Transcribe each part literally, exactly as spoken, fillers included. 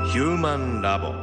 ヒューマンラボ。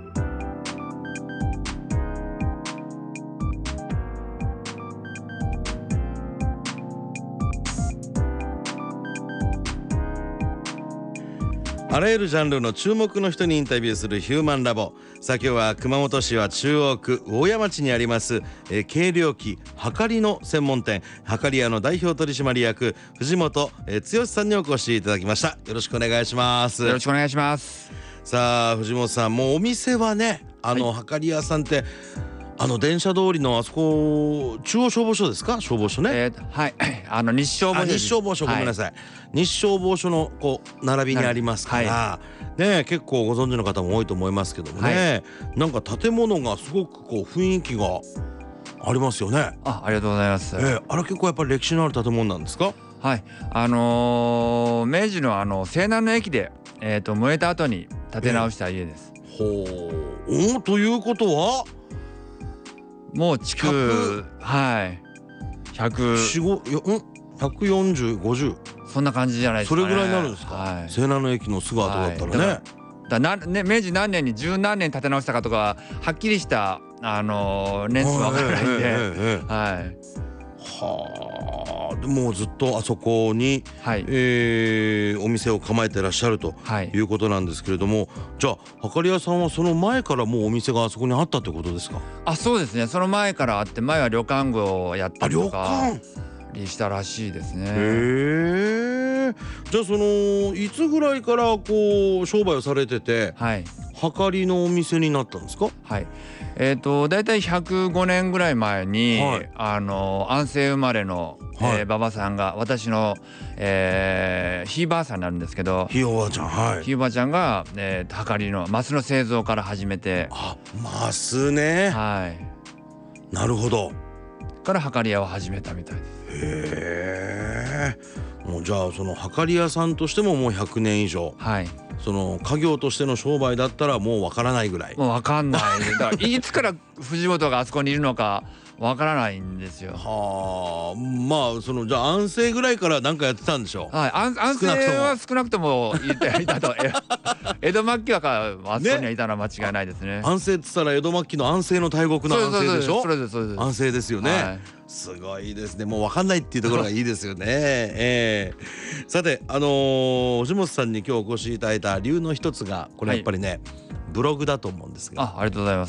あらゆるジャンルの注目の人にインタビューするヒューマンラボ。さあ今日は熊本市は中央区大谷町にあります、えー、計量器はかりの専門店はかり屋の代表取締役藤本、えー、剛さんにお越しいただきました。よろしくお願いします。 よろしくお願いします。 さあ藤本さん、もうお店はね、あの、はい、はかり屋さんってあの電車通りのあそこ中央消防署ですか？消防署ね、 えー、はいあの日消防署日消防署、ごめんなさい、はい、日消防署のこう並びにありますから、はい、ね、結構ご存知の方も多いと思いますけどもね、はい、なんか建物がすごくこう雰囲気がありますよね。 あ、ありがとうございます。 えー、あれ結構やっぱり歴史のある建物なんですか？ はい、あのー、明治のあの西南の駅で、えー、と燃えた後に建て直した家です。 えー、ほう、おということはもう築はいひゃくひゃくよんじゅう、ごじゅうそんな感じじゃないですかね。 それぐらいになるんですか？はい、西南の駅のすぐ後だったらね、はい、 だなね明治何年に十何年建て直したかとかはっきりしたあのー、年数は分からないんで、はいはあ、でもずっとあそこに、はい、えー、お店を構えてらっしゃるということなんですけれども、はい、じゃあはかり屋さんはその前からもうお店があそこにあったってことですか？ あ、そうですね、その前からあって、前は旅館業をやったりとかあ、旅館したらしいですね。 へえ。じゃあそのいつぐらいからこう商売をされてて、はい、はかりのお店になったんですか？ はい、えーと、だいたいひゃくごねんぐらい前に、はい、あの安政生まれの、はい、えー、馬場さんが私の、えー、ひいばあさんになるんですけど、 ひいおばあちゃん、はい、 ひいおばあちゃんが、えー、はかりのマスの製造から始めて、 あ、マスね、 はい、 なるほど、 からはかり屋を始めたみたいです。 へえ。もうじゃあそのはかり屋さんとしてももうひゃくねん以上、はい、その家業としての商売だったらもうわからないぐらい。 もうわかんないだからいつから藤本があそこにいるのかわからないんですよ。 はあ、まあそのじゃあ安政ぐらいから何かやってたんでしょう。 はい、安政は少なくともいたいたと江戸末期はかあそこにはいたのは間違いないですね。 安政っつったら江戸末期の安政の大国の安政でしょ。 それですそれです。 安政ですよね、はい、すごいですね。もう分かんないっていうところがいいですよね、えー、さて、あのー、藤本さんに今日お越しいただいた理由の一つがこれやっぱりね、はい、ブログだと思うんですが。 あ、ありがとうございます。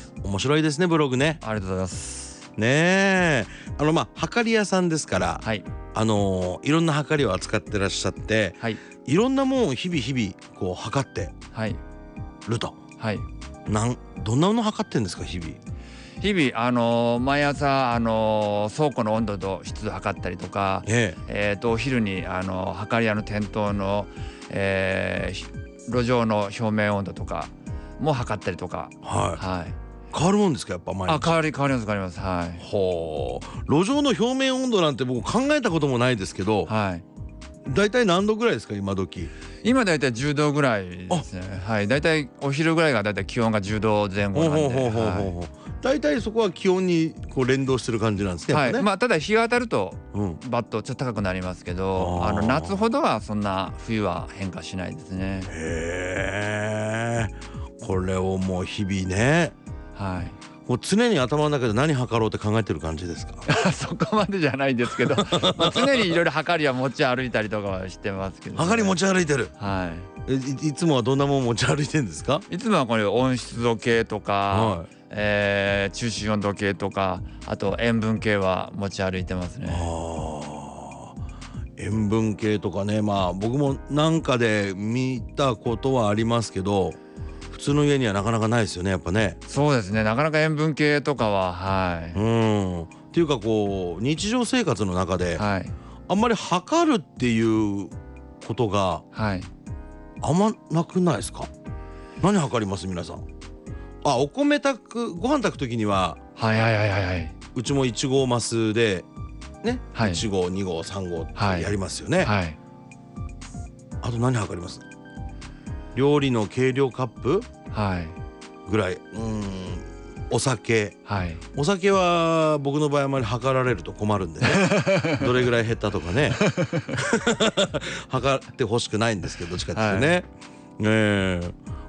面白いですね、ブログね。 ありがとうございますねえ。あのまあはかり屋さんですから、はい、あのー、いろんなはかりを扱ってらっしゃって、はい、いろんなものを日々日々こう測ってると、はい、なんどんなもの測ってんですか？日々 日々、あのー、毎朝、あのー、倉庫の温度と湿度測ったりとか、えええー、とお昼に、あのー、はかり屋の店頭の、えー、路上の表面温度とかも測ったりとか、 はい、はい、変わるもんですか？やっぱ毎日。 あ、変わり変わります変わります。はい。 ほう。路上の表面温度なんて僕考えたこともないですけど、はい、だいたい何度ぐらいですか今時？ 今だいたいじゅうどぐらいですね。はい、だいたいお昼ぐらいがだいたい気温がじゅうどぜん後なんで、 だいたいそこは気温にこう連動してる感じなんですね。 はい、まあただ日が当たるとバッとちょっと高くなりますけど、うん、あの夏ほどはそんな冬は変化しないですね。 へー、これをもう日々ね、はい、もう常に頭の中で何測ろうって考えてる感じですか？ そこまでじゃないんですけど、まあ常にいろいろ測りは持ち歩いたりとかはしてますけど、ね、 測り持ち歩いてる。 はい。 え い, いつもはどんなもん持ち歩いてるんですか？ いつもはこれ温湿度計とか、はい、えー、中心温度計とか、あと塩分計は持ち歩いてますね。 あ、塩分計とかね、まあ僕もなんかで見たことはありますけど、普通の家にはなかなかないですよね、やっぱね。 そうですね、なかなか塩分計とかは、はい、 うんっていうかこう日常生活の中で、はい、あんまり測るっていうことが、はい、あんまなくないですか？何測ります皆さん？あ、お米炊くご飯炊く時には、はいはいはいはい、うちもいち号マスでね、はい、いち号に号さん号ってやりますよね、はいはい、あと何測ります？料理の計量カップ、はい、ぐらい。うん、お酒、はい、お酒は僕の場合あまり測られると困るんでねどれぐらい減ったとかね測ってほしくないんですけど、どっちかっていうとね、はい、えー、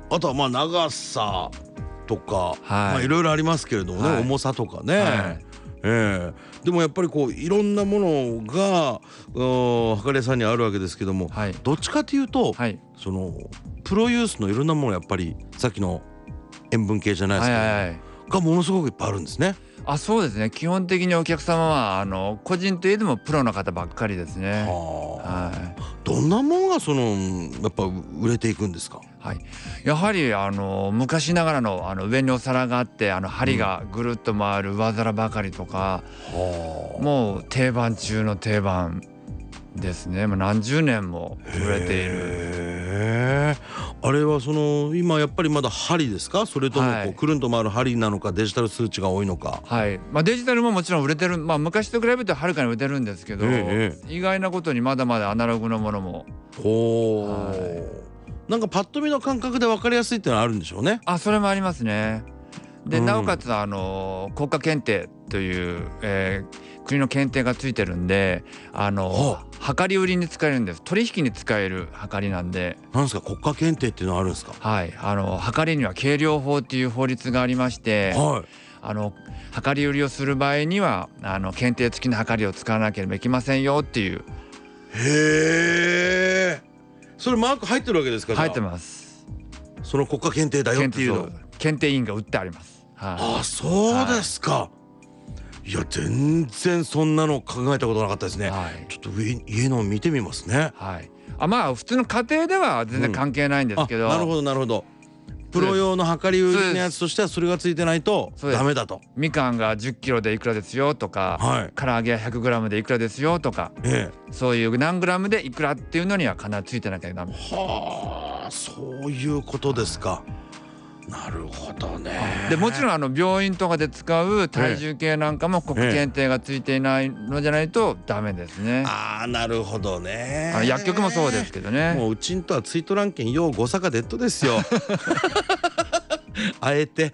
あとはまあ長さとか、はい、まあいろいろありますけれどもね、はい、重さとかね、はい、えー、でもやっぱりこういろんなものが測り屋さんにあるわけですけども、はい、どっちかというと、はい、そのプロユースのいろんなものやっぱりさっきの塩分系じゃないですけど、はいはいはい、がものすごくいっぱいあるんですね。 あ、そうですね。基本的にお客様はあの個人といえどもプロの方ばっかりですね。ははい、どんなものがそのやっぱ売れていくんですか。 はい、やはりあの昔ながらのあの上にお皿があってあの針がぐるっと回る上皿ばかりとか、うん、もう定番中の定番ですね。もう何十年も売れている。 あれはその今やっぱりまだ針ですか、それともこうくるんと回る針なのかデジタル数値が多いのか。 はい、まあ、デジタルももちろん売れてる、まあ、昔と比べるとはるかに売れてるんですけど、えー、意外なことにまだまだアナログのものも。 ほー、はい、なんかパッと見の感覚で分かりやすいっていうのはあるんでしょうね。 あ、それもありますね。で、うん、なおかつあの国家検定という、えー、国の検定がついてるんで、あの量り売りに使えるんです。取引に使える量りなんで。 なんですか、国家検定っていうのはあるんですか。 はい、あの量りには計量法っていう法律がありまして、はい、あの量り売りをする場合にはあの検定付きの量りを使わなければいけませんよっていう。 へえ、それマーク入ってるわけですか。 入ってます。 その国家検定だよっていうの検定委員が売ってあります。 はい、あ、そうですか。はい、いや全然そんなの考えたことなかったですね。はい、ちょっと上家の見てみますね。 はい、あ、まあ普通の家庭では全然関係ないんですけど、 うん、なるほどなるほど。プロ用の量り売りのやつとしてはそれがついてないとダメだと。 みかんがじゅっキロでいくらですよとか、はい、唐揚げはひゃくグラムでいくらですよとか、ええ、そういう何グラムでいくらっていうのには必ずついてなきゃダメ。 はあ、そういうことですか。なるほどね。 でもちろんあの病院とかで使う体重計なんかも国家検定がついていないのじゃないとダメですね。 ああ、なるほどね。 あの薬局もそうですけどね。 もううちんとはついとらんけんようごさかデッドですよ。あえて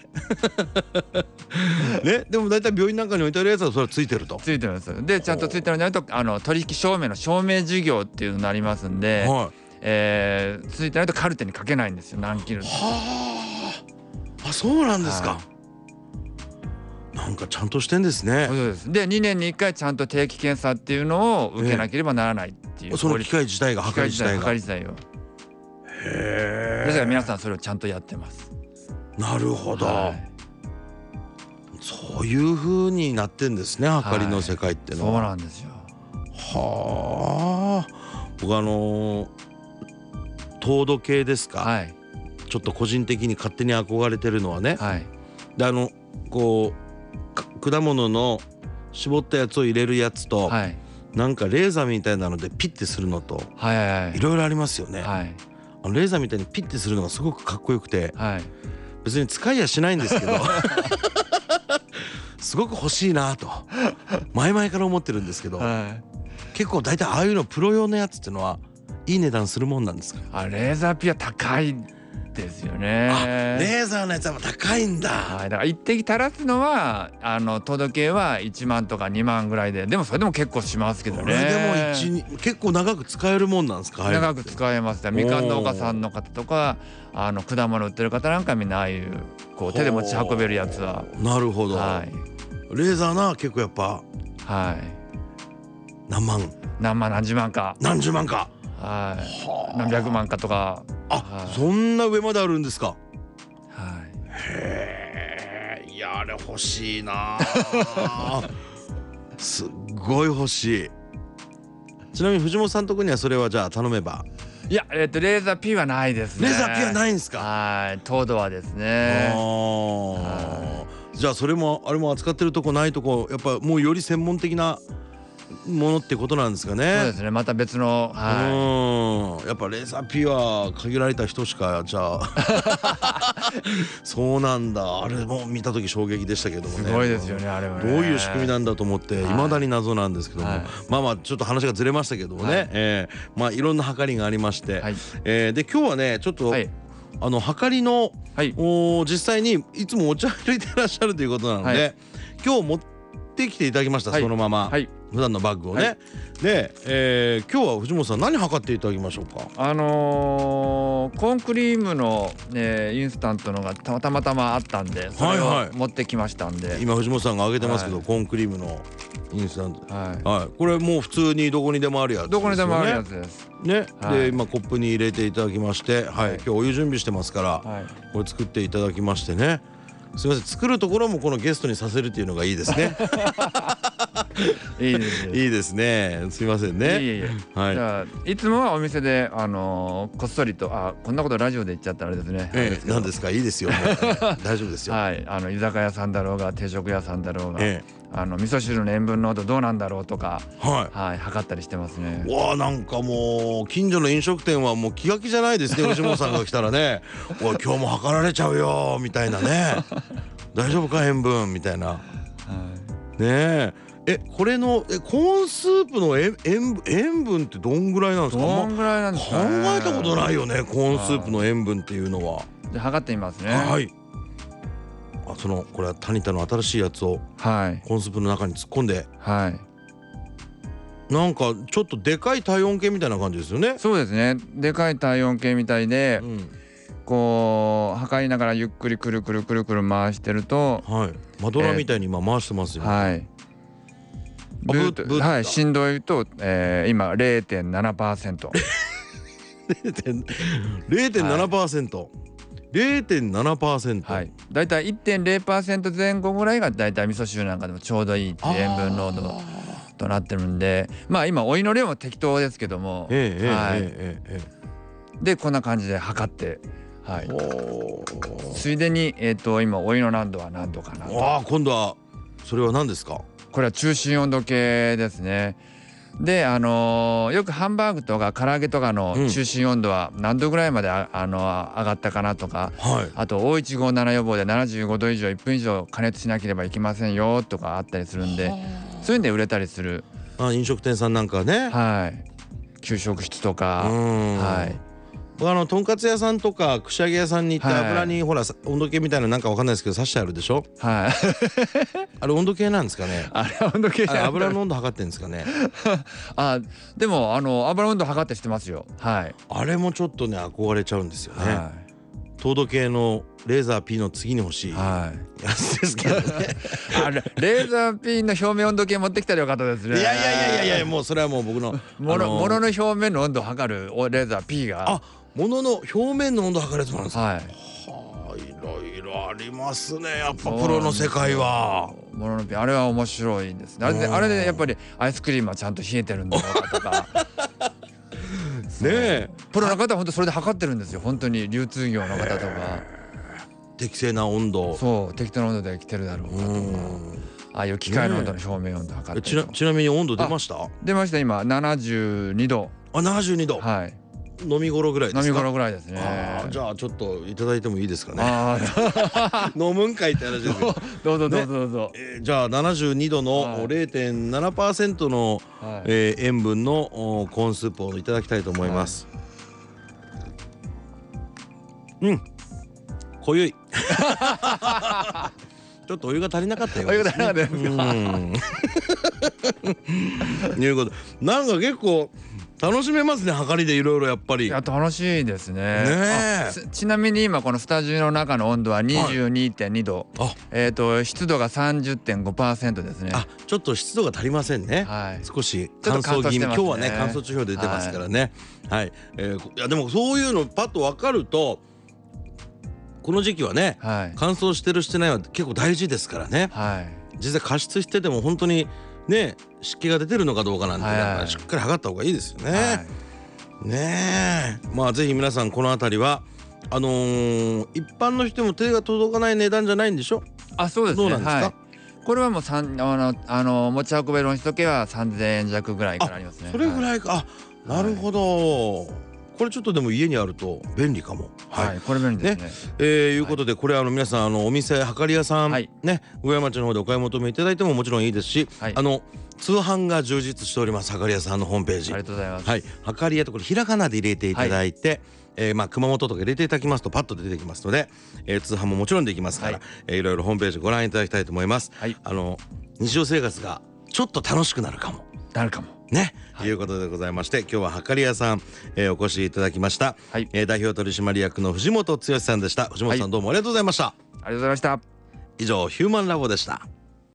ね、でも大体病院なんかに置いてあるやつはそれはついてると。 ついてます。でちゃんとついてるんじゃないとあの取引証明の証明事業っていうのになりますんで、はい、えー、ついてないとカルテに書けないんですよ、何キロ。 はあ、あ、そうなんですか。はい、なんかちゃんとしてんですね。 そうです。でにねんにいっかいちゃんと定期検査っていうのを受けなければならないっていう、 えー、その機械自体が測り自体が測り自体を。へえ。ですから皆さんそれをちゃんとやってます。 なるほど、はい、そういう風になってんですね、測りの世界ってのは。 はい、そうなんですよ。 はあ、僕あのー、糖度計ですか、はい、ちょっと個人的に勝手に憧れてるのはね、はい、であのこう果物の絞ったやつを入れるやつと、はい、なんかレーザーみたいなのでピッてするのと、はいはいはい、いろいろありますよね。はい、あのレーザーみたいにピッてするのがすごくかっこよくて、はい、別に使いやしないんですけどすごく欲しいなと前々から思ってるんですけど、はい、結構大体ああいうのプロ用のやつっていうのはいい値段するもんなんですか。 あ、レーザーピは高いですよね。 あ、レーザーのやつは高いんだ。 はい、だから一滴垂らすのはあの糖度計はいちまんとかにまんぐらいで、でもそれでも結構しますけどね。 これでもいち結構長く使えるもんなんですか。 長く使えます。みかん農家さんの方とかあの果物売ってる方なんかみんなああいうこう手で持ち運べるやつは。 なるほど、はい、レーザーな結構やっぱ、はい、何万何万何十万か何十万か、 はい、何百万かとか。 あ、はい、そんな上まであるんですか。はい、へえ、いやあれ欲しいなすっごい欲しい。ちなみに藤本さんのとこにはそれはじゃあ頼めば。 いや、えっとレーザー P はないですね。 レーザー P はないんですか。 はい、糖度はですね。 あ、じゃあそれもあれも扱ってるとこないとこ、やっぱもうより専門的なものってことなんですかね。 そうですね、また別の、 はい、うん、やっぱレーザー P は限られた人しか、じゃあそうなんだ。あれも見た時衝撃でしたけどもね。 すごいですよね、あれはね。 どういう仕組みなんだと思って未だに謎なんですけども、はい、まあまあちょっと話がずれましたけどもね、はい、えー、まあいろんな測りがありまして、はい、えー、で今日はねちょっと、はい、あの測りの、はい、お実際にいつも持ち歩いてらっしゃるということなので、はい、今日持っってきていただきました、 はい、 そのまま、はい、普段のバッグをね、はい、で、えー、今日は藤本さん何測っていただきましょうか。 あのー、コーンクリームの、ね、インスタントのがたまたまあったんで、それを持ってきましたんで、はいはい、 今藤本さんが挙げてますけど、はい、コーンクリームのインスタント、はいはい、これもう普通にどこにでもあるやつですよね。 どこにでもあるやつですね、はい、で今コップに入れていただきまして、はいはい、今日お湯準備してますから、はい、これ作っていただきましてね、すみません、作るところもこのゲストにさせるっていうのがいいですねいいですいいですね、すみませんね。 いえいえ、はい、じゃあいつもはお店で、あのー、こっそりと、あ、こんなことラジオで言っちゃったらあれですね、 ええ、なんですか、いいですよ、もう大丈夫ですよ。 はい、あの居酒屋さんだろうが定食屋さんだろうが、ええ、あの味噌汁の塩分濃度どうなんだろうとか、はい、はい、測ったりしてますね。 わあ、なんかもう近所の飲食店はもう気が気じゃないですね。藤本さんが来たらねおい今日も測られちゃうよみたいなね大丈夫か塩分みたいな、はい、ねえ、えこれのえコーンスープの塩塩塩分ってどんぐらいなんですか。 どんぐらいなんですかね、 まあ、考えたことないよね、コーンスープの塩分っていうのは。 じゃあ測ってみますね。 はい、あ、そのこれはタニタの新しいやつを、はい、コーンスープの中に突っ込んで、はい、なんかちょっとでかい体温計みたいな感じですよね。 そうですね、でかい体温計みたいで、うん、こう測りながらゆっくりくるくるくるくる回してると、 はい、マドラーみたいに今回してますよね。 えー、はい、ブーッと、はい、振動と、えー、今 れいてんななパーセントれいてんななパーセント、れいてんななパーセント、はい、 だいたい いってんれいパーセント 前後ぐらいがだいたい味噌汁なんかでもちょうどいい塩分濃度となってるんで、まあ今お湯の量も適当ですけども、ええ、はい、ええ、ええ、でこんな感じで測って、はい、ついでに、えー、と今お湯の何度は何度かなと。 あ、今度はそれは何ですか。 これは中心温度計ですね。で、あのー、よくハンバーグとか唐揚げとかの中心温度は何度ぐらいまで あ、あのー、上がったかなとか、はい、あとおいちごなな予防でななじゅうごど以上いっぷん以上加熱しなければいけませんよとかあったりするんで、そういうんで売れたりする。 あ、飲食店さんなんかね、 はい、給食室とか、はい、 あのとんかつ屋さんとか串揚げ屋さんに行って油に、はい、ほら温度計みたいななんかわかんないですけど刺してあるでしょ。はいあれ温度計なんですかね。 あれ温度計じゃない、 油の温度測ってんですかねあ、でもあの油温度測ってしてますよ。はい、 あれもちょっとね憧れちゃうんですよね。はい、糖度計のレーザー P の次に欲しいやつですけどねあれレーザー P の表面温度計持ってきたらよかったですね。 いやいやいやいやいや、もうそれはもう僕のもの、ものの表面の温度を測るレーザー P が、 あ、ものの表面の温度を測るやつなんですか。はい、はあ、いろいろありますね、やっぱプロの世界は。 ものの P、あれは面白いんですね。あれで、あれでやっぱりアイスクリームはちゃんと冷えてるんだろうかとかねえ、プロの方は本当それで測ってるんですよ。本当に流通業の方とか適正な温度、 そう適当な温度で来てるだろうかとか、ああいう機械の温度の表面温度測って、 ちな、ちなみに温度出ました。 出ました、今ななじゅうにど。 あ、ななじゅうにど、はい、飲み頃ぐらいですか。 飲み頃ぐらいですね。 あ、じゃあちょっといただいてもいいですかね。あ飲むんかいって話ですよどうぞどうぞどうぞ、ね、 えー、じゃあななじゅうにどの れいてんななパーセント の、はい、えー、塩分のコーンスープをいただきたいと思います。はい、うん、濃ゆいちょっとお湯が足りなかったようですね。お湯が足りなかったですか。いうことなんか結構楽しめますね、測りでいろいろやっぱり。 いや楽しいですね。ね、ちなみに今このスタジオの中の温度は にじゅうにてんにど、はい、えっ、ー、と湿度が さんじゅってんごパーセント ですね。 あ、ちょっと湿度が足りませんね。はい、少し乾燥気味、ね、今日はね乾燥注意報出てますからね。はい、はい、えー、いやでもそういうのパッと分かると。この時期はね、はい、乾燥してるしてないは結構大事ですからね。はい、実際加湿してても本当にね湿気が出てるのかどうかなんて、はい、しっかり測った方がいいですよね。はい、ねえ、まあぜひ皆さんこの辺りはあのー、一般の人も手が届かない値段じゃないんでしょ。 あ、そうですね。 どうなんですか。はい、 これはもうさんあのあの持ち運べるの時はさんぜんえん弱ぐらいからありますね。 それぐらいか。あ、なるほど。はい、これちょっとでも家にあると便利かも。 はい、はい、これ便利ですね。ね、 えー、いうことでこれあの皆さんあのお店測り屋さん、はい、ね上山町の方でお買い求めいただいてももちろんいいですし、はい、あの通販が充実しております測り屋さんのホームページ。 ありがとうございます。 はい、測り屋とこれひらがなで入れていただいて、はい、 えー、まあ熊本とか入れていただきますとパッと出てきますので、えー、通販ももちろんできますから、はいえー、いろいろホームページご覧いただきたいと思います、はい、あの日常生活がちょっと楽しくなるかもなるかもね、はい、いうことでございまして、今日ははかりやさん、えー、お越しいただきました、はいえー、代表取締役の藤本剛さんでした。藤本さん、はい、どうもありがとうございました。ありがとうございました。 以上ヒューマンラボでした。